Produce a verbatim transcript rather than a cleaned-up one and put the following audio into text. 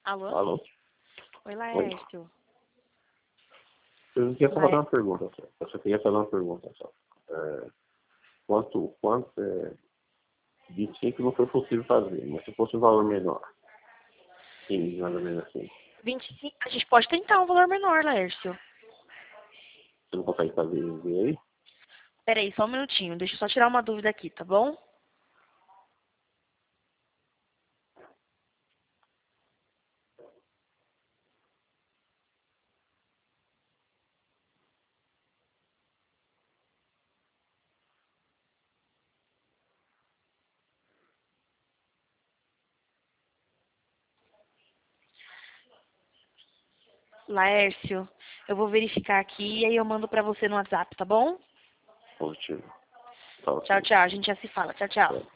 Alô? Alô? Oi, Laércio. Eu queria só fazer Laércio. uma pergunta só. Eu só queria fazer uma pergunta só. É, quanto, quanto, é, vinte e cinco não foi possível fazer, mas se fosse um valor menor, quinze, mais ou menos assim, vinte e cinco. A gente pode tentar um valor menor, Laércio. você não consegue fazer ver aí? Peraí, só um minutinho. Deixa eu só tirar uma dúvida aqui, tá bom? Laércio, eu vou verificar aqui e aí eu mando pra você no WhatsApp, tá bom? Positivo. Tá Tchau, ok. tchau. A gente já se fala. Tchau, tchau. É.